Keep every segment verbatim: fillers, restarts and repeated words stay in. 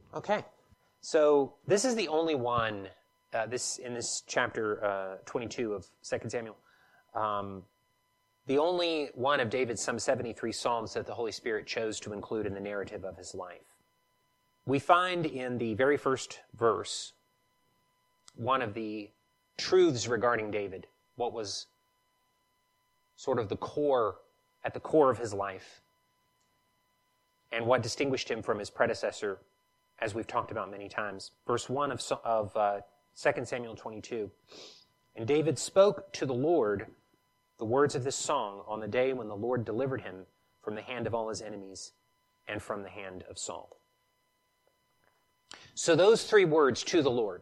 Okay. So this is the only one, uh, this in this chapter uh, twenty-two of Second Samuel, um, the only one of David's some seventy-three Psalms that the Holy Spirit chose to include in the narrative of his life. We find in the very first verse one of the truths regarding David, what was sort of the core, at the core of his life, and what distinguished him from his predecessor, as we've talked about many times. Verse one of, of uh, Second Samuel twenty-two. And David spoke to the Lord the words of this song on the day when the Lord delivered him from the hand of all his enemies and from the hand of Saul. So those three words, to the Lord,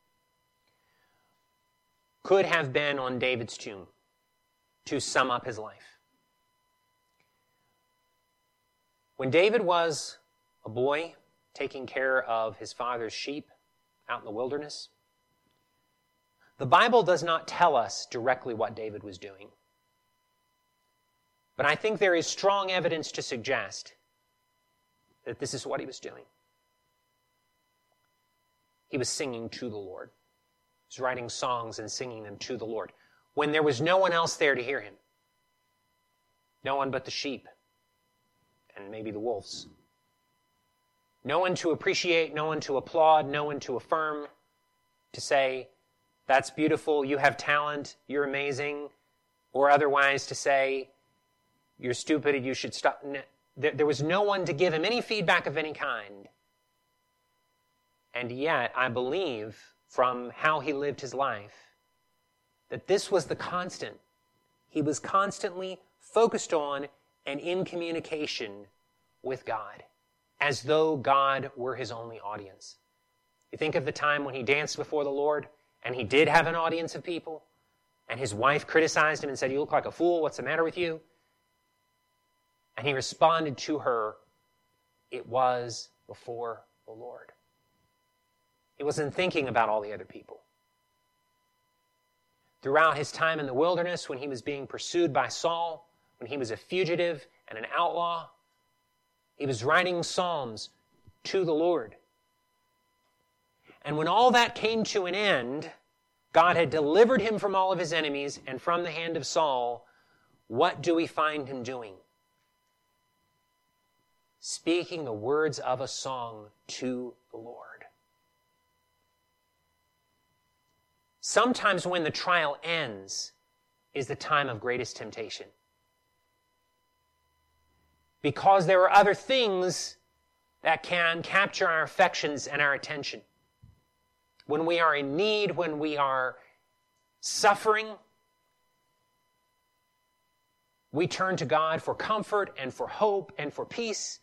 could have been on David's tomb to sum up his life. When David was a boy taking care of his father's sheep out in the wilderness, the Bible does not tell us directly what David was doing. But I think there is strong evidence to suggest that this is what he was doing. He was singing to the Lord. He was writing songs and singing them to the Lord when there was no one else there to hear him. No one but the sheep and maybe the wolves. No one to appreciate, no one to applaud, no one to affirm, to say, that's beautiful, you have talent, you're amazing, or otherwise to say, you're stupid and you should stop. There was no one to give him any feedback of any kind. And yet, I believe, from how he lived his life, that this was the constant. He was constantly focused on and in communication with God, as though God were his only audience. You think of the time when he danced before the Lord, and he did have an audience of people, and his wife criticized him and said, you look like a fool, what's the matter with you? And he responded to her, it was before the Lord. He wasn't thinking about all the other people. Throughout his time in the wilderness, when he was being pursued by Saul, when he was a fugitive and an outlaw, he was writing psalms to the Lord. And when all that came to an end, God had delivered him from all of his enemies and from the hand of Saul. What do we find him doing? Speaking the words of a song to the Lord. Sometimes when the trial ends is the time of greatest temptation. Because there are other things that can capture our affections and our attention. When we are in need, when we are suffering, we turn to God for comfort and for hope and for peace.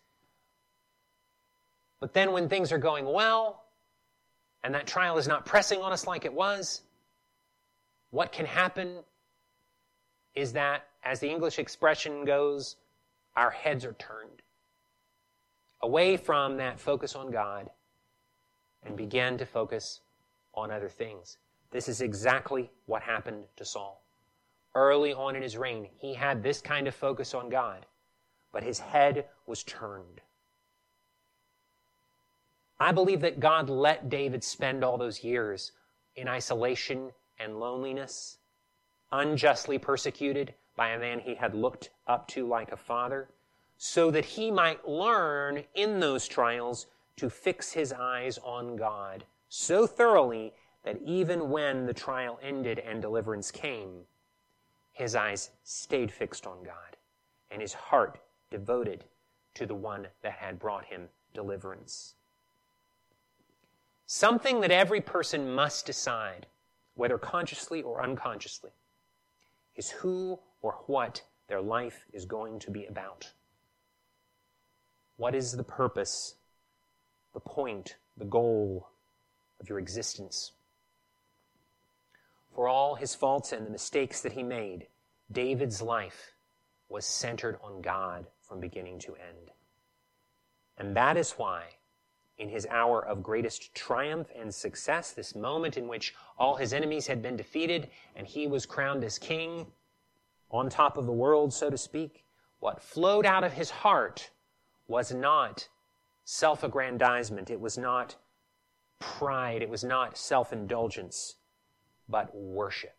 But then when things are going well, and that trial is not pressing on us like it was, what can happen is that, as the English expression goes, our heads are turned away from that focus on God and begin to focus on other things. This is exactly what happened to Saul. Early on in his reign, he had this kind of focus on God, but his head was turned. I believe that God let David spend all those years in isolation and loneliness, unjustly persecuted by a man he had looked up to like a father, so that he might learn in those trials to fix his eyes on God so thoroughly that even when the trial ended and deliverance came, his eyes stayed fixed on God and his heart devoted to the one that had brought him deliverance. Something that every person must decide, whether consciously or unconsciously, is who or what their life is going to be about. What is the purpose, the point, the goal of your existence? For all his faults and the mistakes that he made, David's life was centered on God from beginning to end. And that is why, in his hour of greatest triumph and success, this moment in which all his enemies had been defeated and he was crowned as king on top of the world, so to speak, what flowed out of his heart was not self-aggrandizement. It was not pride. It was not self-indulgence, but worship.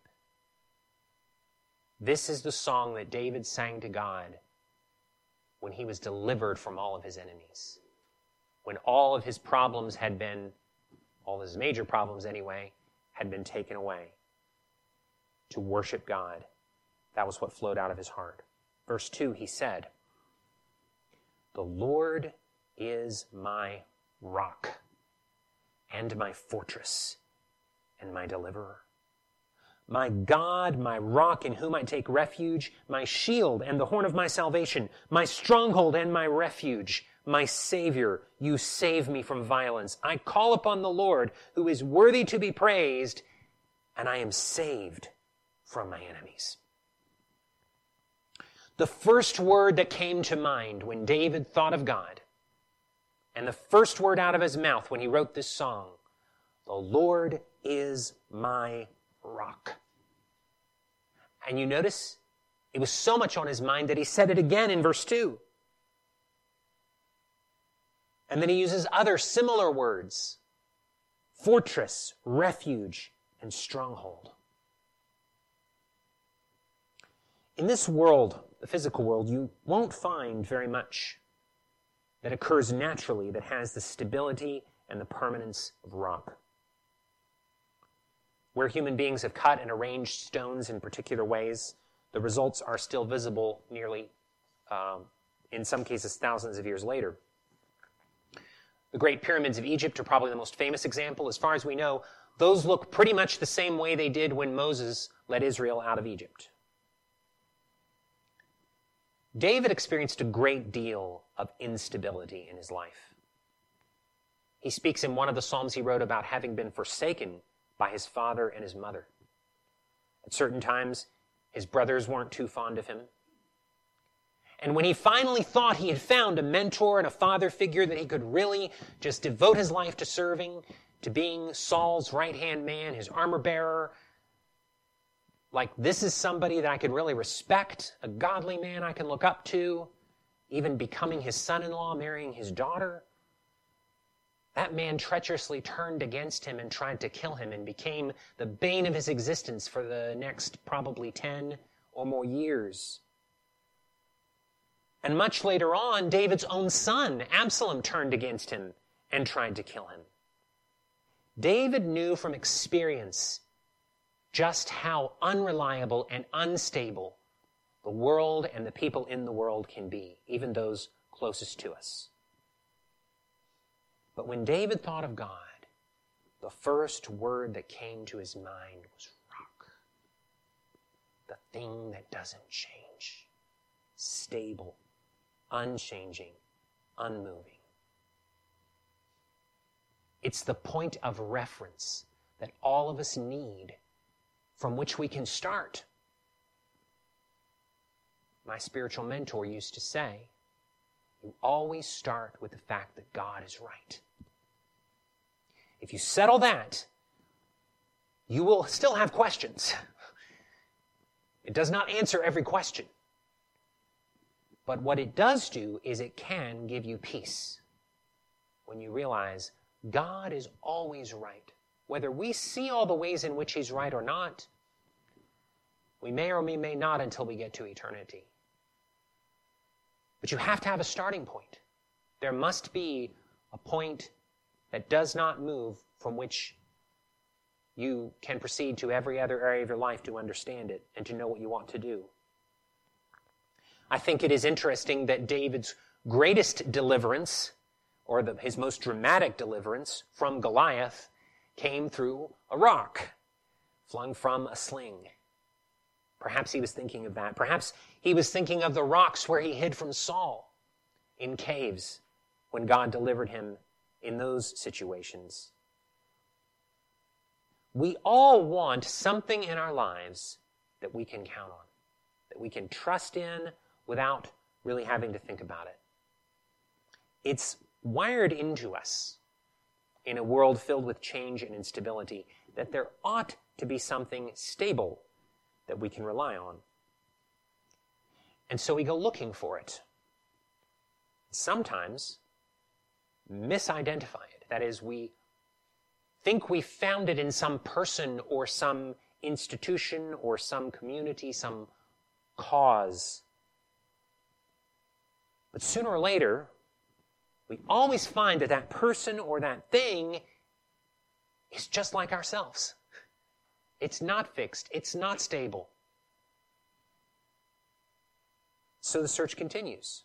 This is the song that David sang to God when he was delivered from all of his enemies. When all of his problems had been, all of his major problems anyway, had been taken away. To worship God. That was what flowed out of his heart. Verse two, he said, "The Lord is my rock and my fortress and my deliverer. My God, my rock in whom I take refuge, my shield and the horn of my salvation, my stronghold and my refuge, my Savior, you save me from violence. I call upon the Lord, who is worthy to be praised, and I am saved from my enemies." The first word that came to mind when David thought of God, and the first word out of his mouth when he wrote this song, "The Lord is my rock." And you notice it was so much on his mind that he said it again in verse two. And then he uses other similar words: fortress, refuge, and stronghold. In this world, the physical world, you won't find very much that occurs naturally that has the stability and the permanence of rock. Where human beings have cut and arranged stones in particular ways, the results are still visible nearly, um, in some cases, thousands of years later. The Great Pyramids of Egypt are probably the most famous example. As far as we know, those look pretty much the same way they did when Moses led Israel out of Egypt. David experienced a great deal of instability in his life. He speaks in one of the Psalms he wrote about having been forsaken by his father and his mother. At certain times, his brothers weren't too fond of him. And when he finally thought he had found a mentor and a father figure that he could really just devote his life to serving, to being Saul's right-hand man, his armor bearer, like, this is somebody that I could really respect, a godly man I can look up to, even becoming his son-in-law, marrying his daughter. That man treacherously turned against him and tried to kill him and became the bane of his existence for the next probably ten or more years. And much later on, David's own son, Absalom, turned against him and tried to kill him. David knew from experience just how unreliable and unstable the world and the people in the world can be, even those closest to us. But when David thought of God, the first word that came to his mind was rock. The thing that doesn't change. Stable, unchanging, unmoving. It's the point of reference that all of us need, from which we can start. My spiritual mentor used to say, you always start with the fact that God is right. If you settle that, you will still have questions. It does not answer every question. But what it does do is it can give you peace when you realize God is always right. Whether we see all the ways in which he's right or not, we may or we may not until we get to eternity. But you have to have a starting point. There must be a point that does not move from which you can proceed to every other area of your life to understand it and to know what you want to do. I think it is interesting that David's greatest deliverance, or the, his most dramatic deliverance from Goliath, came through a rock flung from a sling. Perhaps he was thinking of that. Perhaps he was thinking of the rocks where he hid from Saul in caves when God delivered him in those situations. We all want something in our lives that we can count on, that we can trust in without really having to think about it. It's wired into us in a world filled with change and instability that there ought to be something stable that we can rely on. And so we go looking for it. Sometimes misidentify it. That is, we think we found it in some person or some institution or some community, some cause. But sooner or later, we always find that that person or that thing is just like ourselves. It's not fixed. It's not stable. So the search continues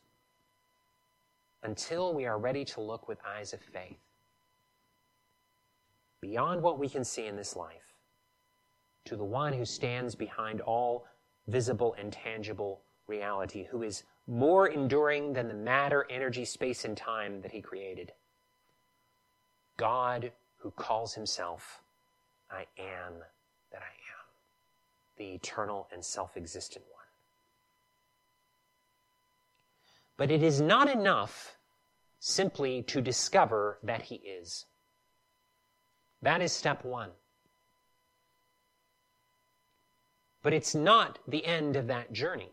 until we are ready to look with eyes of faith beyond what we can see in this life to the one who stands behind all visible and tangible reality, who is more enduring than the matter, energy, space, and time that he created. God who calls himself, I am that I am, the eternal and self-existent one. But it is not enough simply to discover that he is. That is step one. But it's not the end of that journey.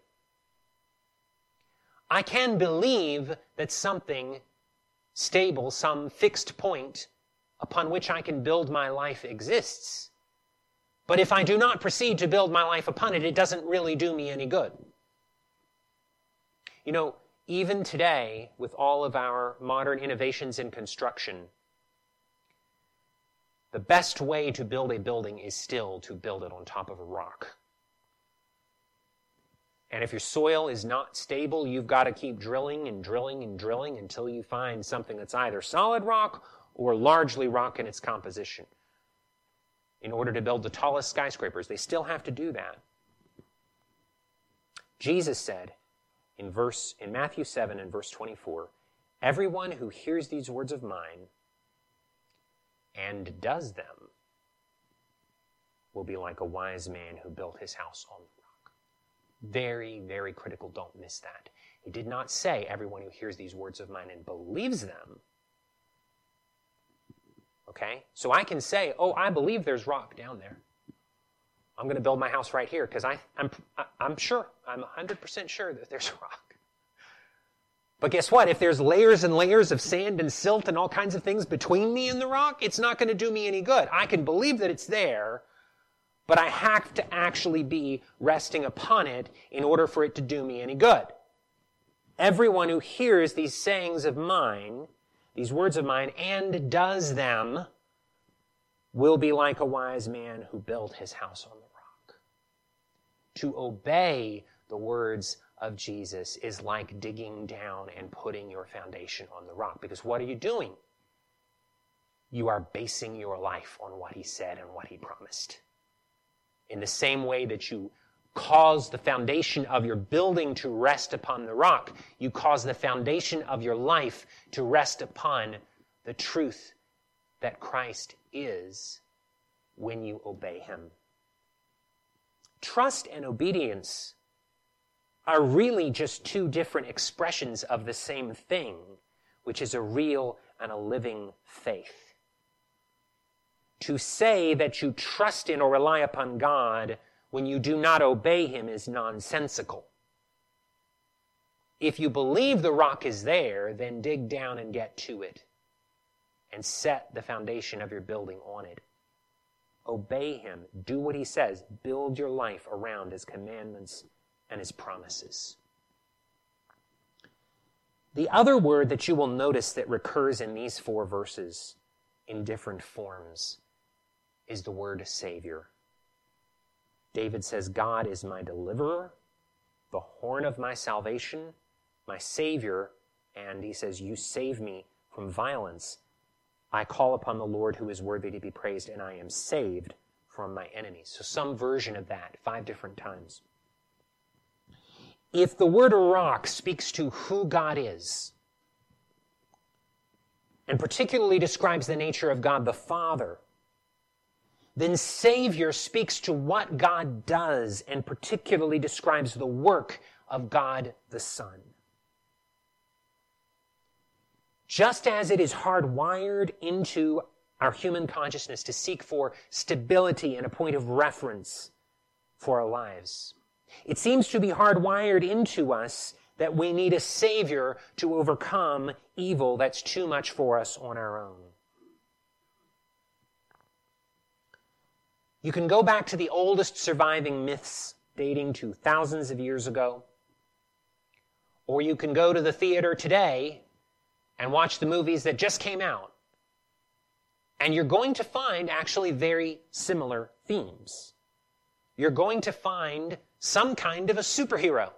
I can believe that something stable, some fixed point upon which I can build my life exists. But if I do not proceed to build my life upon it, it doesn't really do me any good. You know, even today, with all of our modern innovations in construction, the best way to build a building is still to build it on top of a rock. And if your soil is not stable, you've got to keep drilling and drilling and drilling until you find something that's either solid rock or largely rock in its composition. In order to build the tallest skyscrapers, they still have to do that. Jesus said in verse in Matthew seven and verse twenty-four, everyone who hears these words of mine and does them will be like a wise man who built his house on the rock. Very, very critical. Don't miss that. He did not say everyone who hears these words of mine and believes them. Okay? So I can say, oh, I believe there's rock down there. I'm going to build my house right here because I, I'm, I'm sure, I'm one hundred percent sure that there's rock. But guess what? If there's layers and layers of sand and silt and all kinds of things between me and the rock, it's not going to do me any good. I can believe that it's there, but I have to actually be resting upon it in order for it to do me any good. Everyone who hears these sayings of mine, these words of mine, and does them will be like a wise man who built his house on the rock. To obey the words of Jesus is like digging down and putting your foundation on the rock. Because what are you doing? You are basing your life on what he said and what he promised. In the same way that you cause the foundation of your building to rest upon the rock, you cause the foundation of your life to rest upon the truth that Christ is when you obey him. Trust and obedience are really just two different expressions of the same thing, which is a real and a living faith. To say that you trust in or rely upon God when you do not obey him is nonsensical. If you believe the rock is there, then dig down and get to it and set the foundation of your building on it. Obey him. Do what he says. Build your life around his commandments and his promises. The other word that you will notice that recurs in these four verses in different forms is the word Savior. David says, God is my deliverer, the horn of my salvation, my Savior, and he says, you save me from violence. I call upon the Lord who is worthy to be praised, and I am saved from my enemies. So some version of that, five different times. If the word rock speaks to who God is, and particularly describes the nature of God the Father, then Savior speaks to what God does and particularly describes the work of God the Son. Just as it is hardwired into our human consciousness to seek for stability and a point of reference for our lives, it seems to be hardwired into us that we need a Savior to overcome evil that's too much for us on our own. You can go back to the oldest surviving myths dating to thousands of years ago, or you can go to the theater today and watch the movies that just came out. And you're going to find actually very similar themes. You're going to find some kind of a superhero.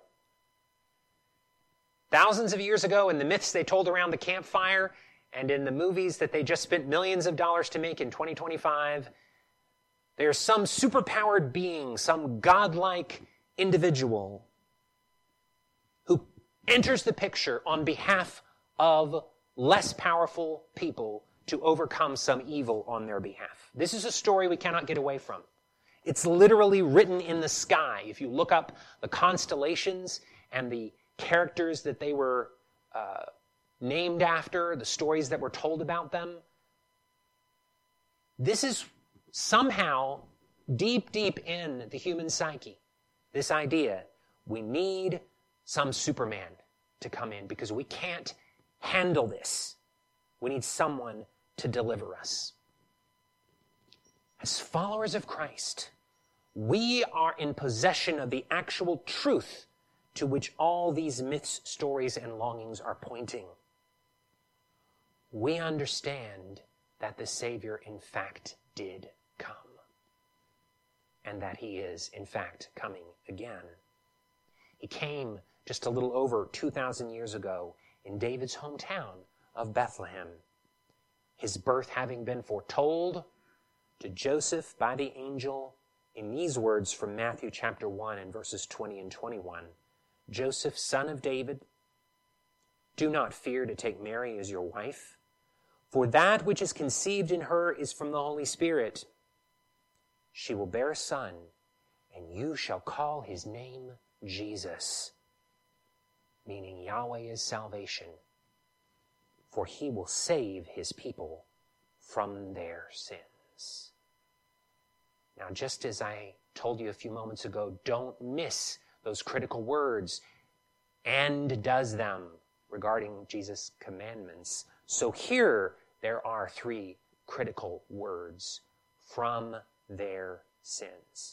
Thousands of years ago, in the myths they told around the campfire, and in the movies that they just spent millions of dollars to make in twenty twenty-five, there's some superpowered being, some godlike individual who enters the picture on behalf of less powerful people to overcome some evil on their behalf. This is a story we cannot get away from. It's literally written in the sky. If you look up the constellations and the characters that they were uh, named after, the stories that were told about them, this is somehow deep, deep in the human psyche. This idea, we need some Superman to come in because we can't handle this. We need someone to deliver us. As followers of Christ, we are in possession of the actual truth to which all these myths, stories, and longings are pointing. We understand that the Savior, in fact, did come, and that he is, in fact, coming again. He came just a little over two thousand years ago in David's hometown of Bethlehem, his birth having been foretold to Joseph by the angel in these words from Matthew chapter one and verses twenty and twenty-one. Joseph, son of David, do not fear to take Mary as your wife, for that which is conceived in her is from the Holy Spirit. She will bear a son, and you shall call his name Jesus, meaning Yahweh is salvation, for he will save his people from their sins. Now, just as I told you a few moments ago, don't miss those critical words, and does them, regarding Jesus' commandments. So here there are three critical words: from their sins.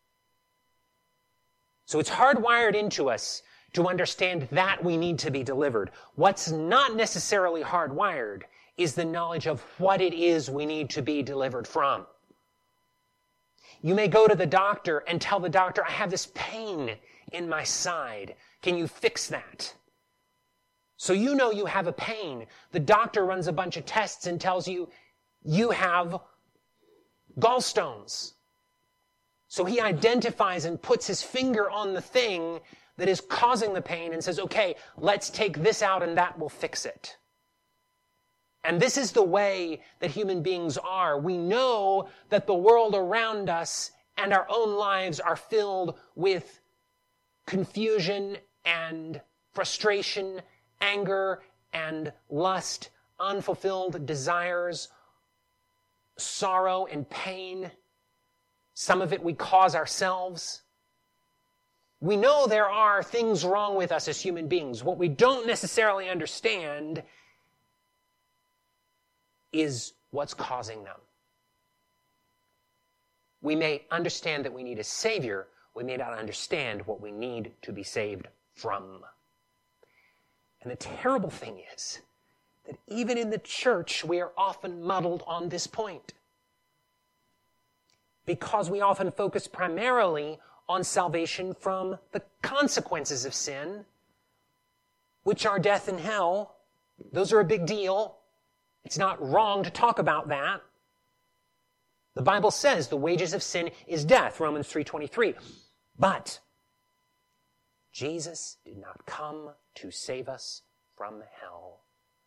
So it's hardwired into us to understand that we need to be delivered. What's not necessarily hardwired is the knowledge of what it is we need to be delivered from. You may go to the doctor and tell the doctor, I have this pain in my side. Can you fix that? So you know you have a pain. The doctor runs a bunch of tests and tells you you have gallstones. So he identifies and puts his finger on the thing that is causing the pain and says, okay, let's take this out and that will fix it. And this is the way that human beings are. We know that the world around us and our own lives are filled with confusion and frustration, anger and lust, unfulfilled desires, sorrow and pain. Some of it we cause ourselves. We know there are things wrong with us as human beings. What we don't necessarily understand is what's causing them. We may understand that we need a Savior. We may not understand what we need to be saved from. And the terrible thing is that even in the church, we are often muddled on this point, because we often focus primarily on salvation from the consequences of sin, which are death and hell. Those are a big deal. It's not wrong to talk about that. The Bible says the wages of sin is death, Romans three twenty-three. But Jesus did not come to save us from hell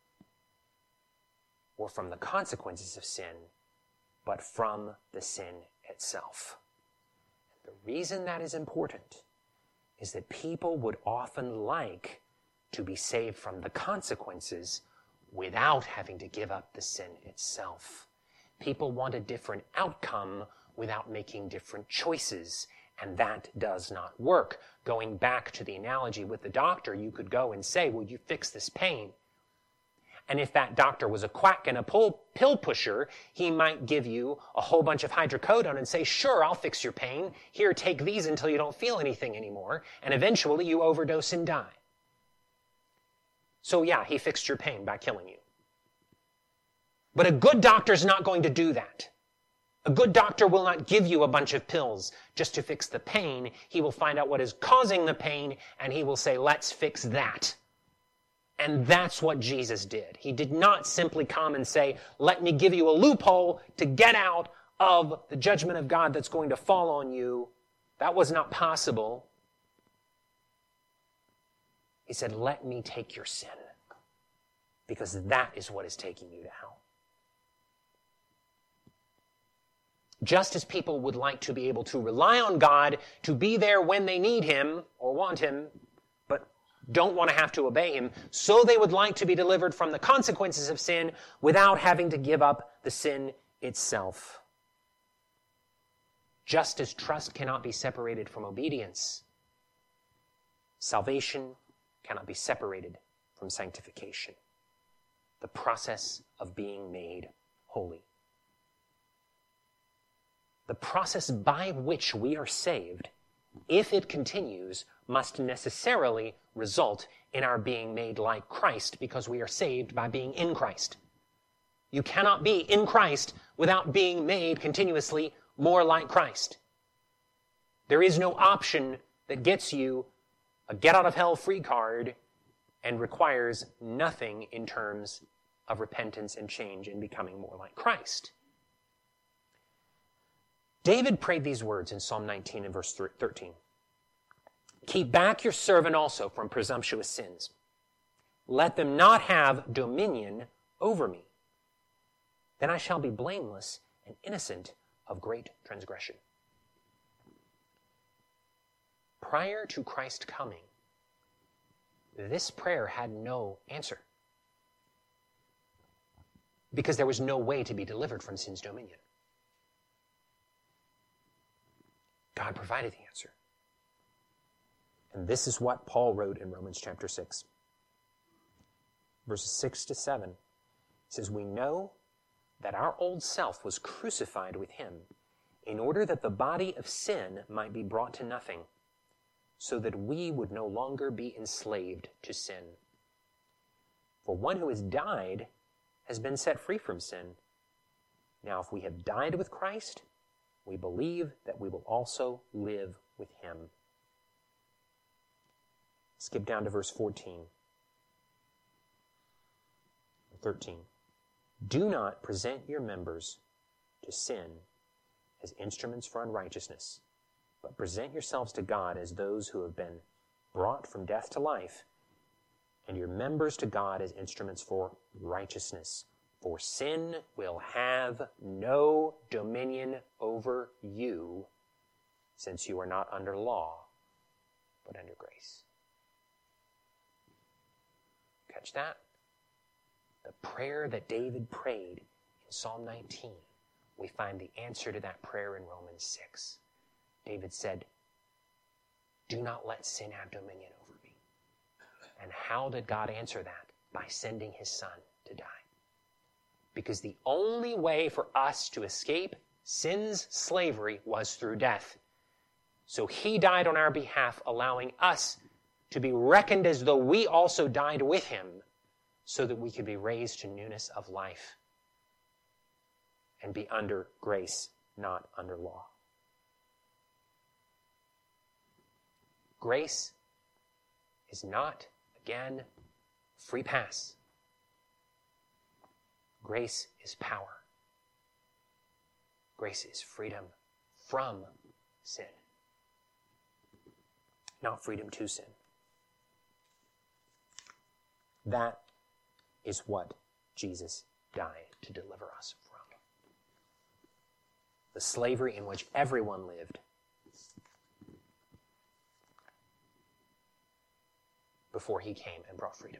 or from the consequences of sin, but from the sin itself. The reason that is important is that people would often like to be saved from the consequences without having to give up the sin itself. People want a different outcome without making different choices. And that does not work. Going back to the analogy with the doctor, you could go and say, will you fix this pain? And if that doctor was a quack and a pill pusher, he might give you a whole bunch of hydrocodone and say, sure, I'll fix your pain. Here, take these until you don't feel anything anymore. And eventually you overdose and die. So yeah, he fixed your pain by killing you. But a good doctor's not going to do that. A good doctor will not give you a bunch of pills just to fix the pain. He will find out what is causing the pain, and he will say, let's fix that. And that's what Jesus did. He did not simply come and say, let me give you a loophole to get out of the judgment of God that's going to fall on you. That was not possible. He said, let me take your sin, because that is what is taking you to hell. Just as people would like to be able to rely on God to be there when they need him or want him, but don't want to have to obey him, so they would like to be delivered from the consequences of sin without having to give up the sin itself. Just as trust cannot be separated from obedience, salvation cannot be separated from sanctification, the process of being made holy. The process by which we are saved, if it continues, must necessarily result in our being made like Christ, because we are saved by being in Christ. You cannot be in Christ without being made continuously more like Christ. There is no option that gets you a get-out-of-hell-free card and requires nothing in terms of repentance and change and becoming more like Christ. David prayed these words in Psalm nineteen and verse thirteen. Keep back your servant also from presumptuous sins. Let them not have dominion over me. Then I shall be blameless and innocent of great transgression. Prior to Christ coming, this prayer had no answer, because there was no way to be delivered from sin's dominion. God provided the answer. And this is what Paul wrote in Romans chapter six. Verses six to seven. It says, we know that our old self was crucified with him in order that the body of sin might be brought to nothing, so that we would no longer be enslaved to sin. For one who has died has been set free from sin. Now, if we have died with Christ, we believe that we will also live with him. Skip down to verse fourteen. thirteen. Do not present your members to sin as instruments for unrighteousness, but present yourselves to God as those who have been brought from death to life, and your members to God as instruments for righteousness. For sin will have no dominion over you, since you are not under law, but under grace. Catch that? The prayer that David prayed in Psalm nineteen, we find the answer to that prayer in Romans six. David said, do not let sin have dominion over me. And how did God answer that? By sending his son to die. Because the only way for us to escape sin's slavery was through death. So he died on our behalf, allowing us to be reckoned as though we also died with him, so that we could be raised to newness of life and be under grace, not under law. Grace is not, again, free pass. Grace is power. Grace is freedom from sin, not freedom to sin. That is what Jesus died to deliver us from. The slavery in which everyone lived before he came and brought freedom.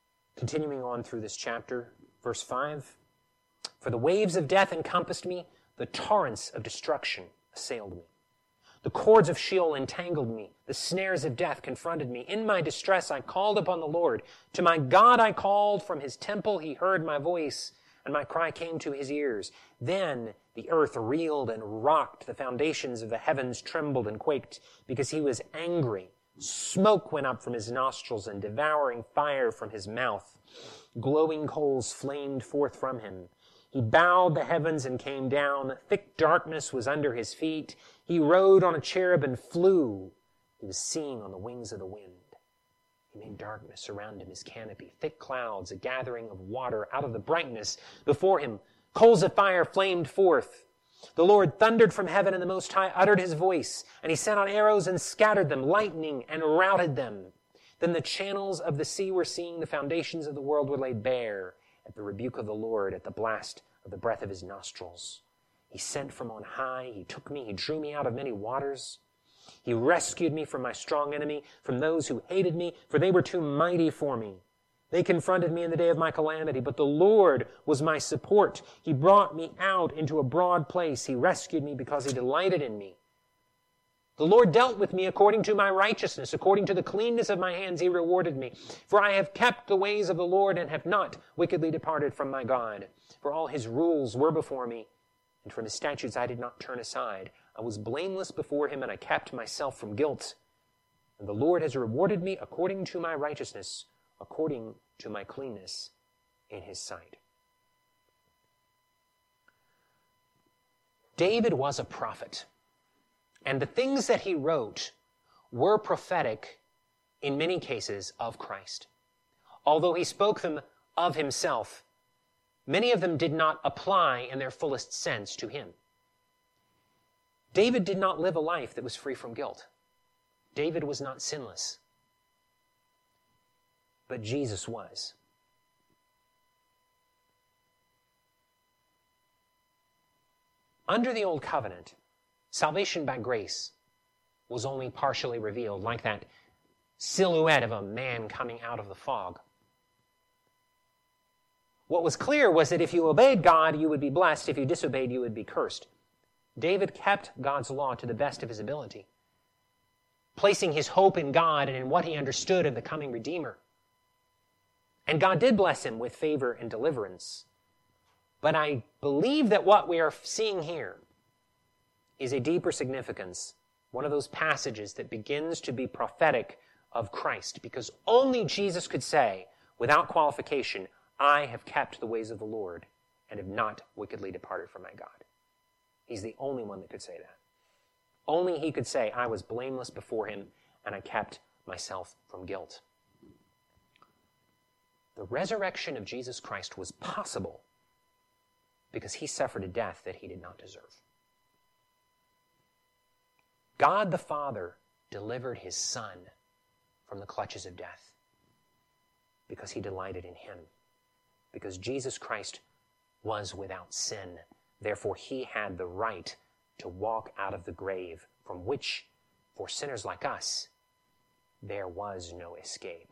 Continuing on through this chapter, verse five, for the waves of death encompassed me, The torrents of destruction assailed me. The cords of Sheol entangled me. The snares of death confronted me. In my distress I called upon the Lord. To my God I called. From his temple he heard my voice, and my cry came to his ears. Then the earth reeled and rocked. The foundations of the heavens trembled and quaked, because he was angry. Smoke went up from his nostrils, and devouring fire from his mouth. Glowing coals flamed forth from him. He bowed the heavens and came down. Thick darkness was under his feet. He rode on a cherub and flew. He was seen on the wings of the wind. He made darkness around him his canopy, thick clouds, a gathering of water out of the brightness. Before him, coals of fire flamed forth. The Lord thundered from heaven, and the Most High uttered his voice, and he sent out arrows and scattered them, lightning and routed them. Then the channels of the sea were seen, the foundations of the world were laid bare. At the rebuke of the Lord, at the blast of the breath of his nostrils. He sent from on high, he took me, he drew me out of many waters. He rescued me from my strong enemy, from those who hated me, for they were too mighty for me. They confronted me in the day of my calamity, but the Lord was my support. He brought me out into a broad place. He rescued me because he delighted in me. The Lord dealt with me according to my righteousness. According to the cleanness of my hands, he rewarded me. For I have kept the ways of the Lord and have not wickedly departed from my God. For all his rules were before me, and from his statutes I did not turn aside. I was blameless before him, and I kept myself from guilt. And the Lord has rewarded me according to my righteousness, according to my cleanness in his sight. David was a prophet. And the things that he wrote were prophetic, in many cases, of Christ. Although he spoke them of himself, many of them did not apply in their fullest sense to him. David did not live a life that was free from guilt. David was not sinless. But Jesus was. Under the Old Covenant, salvation by grace was only partially revealed, like that silhouette of a man coming out of the fog. What was clear was that if you obeyed God, you would be blessed. If you disobeyed, you would be cursed. David kept God's law to the best of his ability, placing his hope in God and in what he understood of the coming Redeemer. And God did bless him with favor and deliverance. But I believe that what we are seeing here is a deeper significance, one of those passages that begins to be prophetic of Christ, because only Jesus could say, without qualification, I have kept the ways of the Lord and have not wickedly departed from my God. He's the only one that could say that. Only he could say, I was blameless before him and I kept myself from guilt. The resurrection of Jesus Christ was possible because he suffered a death that he did not deserve. God the Father delivered his Son from the clutches of death because he delighted in him. Because Jesus Christ was without sin. Therefore, he had the right to walk out of the grave from which, for sinners like us, there was no escape.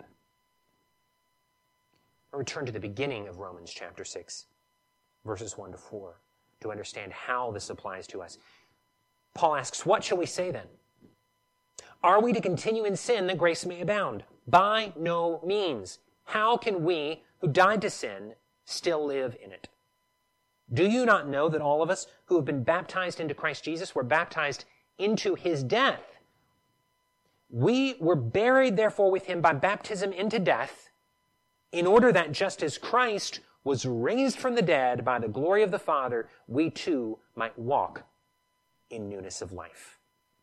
I'll return to the beginning of Romans chapter six, verses one to four, to understand how this applies to us. Paul asks, what shall we say then? Are we to continue in sin that grace may abound? By no means. How can we, who died to sin, still live in it? Do you not know that all of us who have been baptized into Christ Jesus were baptized into his death? We were buried, therefore, with him by baptism into death, in order that just as Christ was raised from the dead by the glory of the Father, we too might walk in newness of life.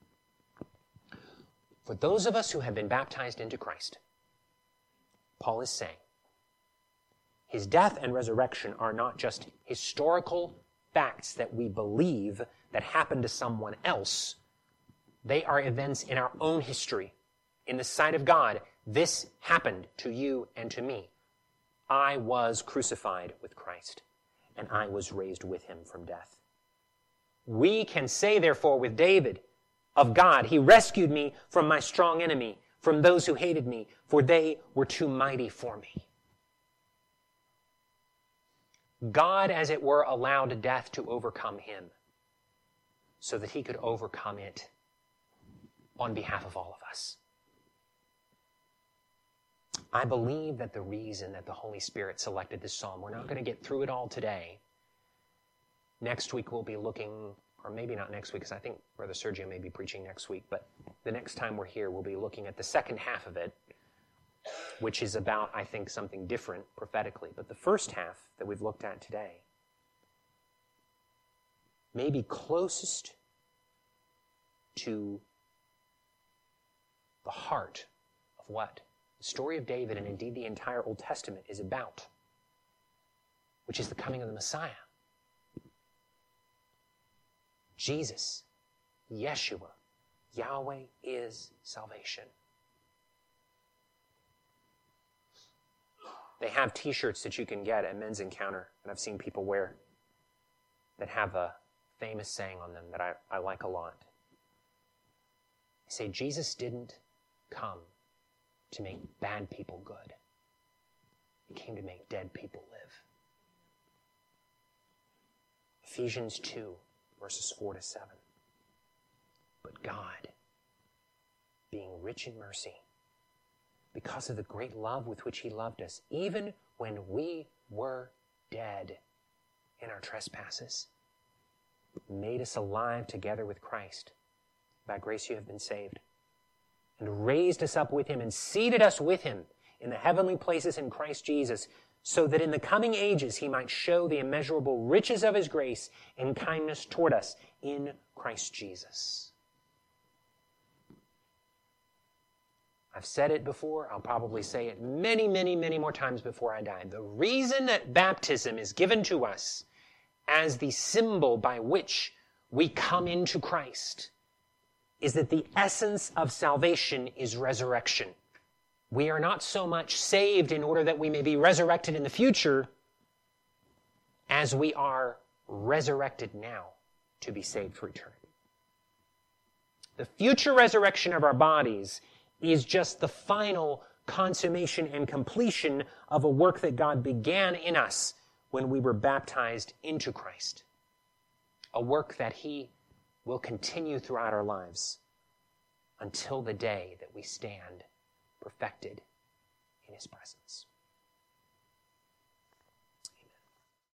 For those of us who have been baptized into Christ, Paul is saying, his death and resurrection are not just historical facts that we believe that happened to someone else. They are events in our own history. In the sight of God, this happened to you and to me. I was crucified with Christ, and I was raised with him from death. We can say, therefore, with David of God, he rescued me from my strong enemy, from those who hated me, for they were too mighty for me. God, as it were, allowed death to overcome him so that he could overcome it on behalf of all of us. I believe that the reason that the Holy Spirit selected this psalm, we're not going to get through it all today. Next week we'll be looking, or maybe not next week, because I think Brother Sergio may be preaching next week, but the next time we're here we'll be looking at the second half of it, which is about, I think, something different prophetically. But the first half that we've looked at today may be closest to the heart of what the story of David, and indeed the entire Old Testament, is about, which is the coming of the Messiah. Jesus, Yeshua, Yahweh is salvation. They have t-shirts that you can get at Men's Encounter, and I've seen people wear, that have a famous saying on them that I, I like a lot. They say, Jesus didn't come to make bad people good. He came to make dead people live. Ephesians two, verses four to seven. But God, being rich in mercy, because of the great love with which he loved us, even when we were dead in our trespasses, made us alive together with Christ. By grace you have been saved. And raised us up with him and seated us with him in the heavenly places in Christ Jesus, so that in the coming ages he might show the immeasurable riches of his grace and kindness toward us in Christ Jesus. I've said it before. I'll probably say it many, many, many more times before I die. The reason that baptism is given to us as the symbol by which we come into Christ is that the essence of salvation is resurrection. We are not so much saved in order that we may be resurrected in the future as we are resurrected now to be saved for eternity. The future resurrection of our bodies is just the final consummation and completion of a work that God began in us when we were baptized into Christ. A work that he will continue throughout our lives until the day that we stand perfected in his presence.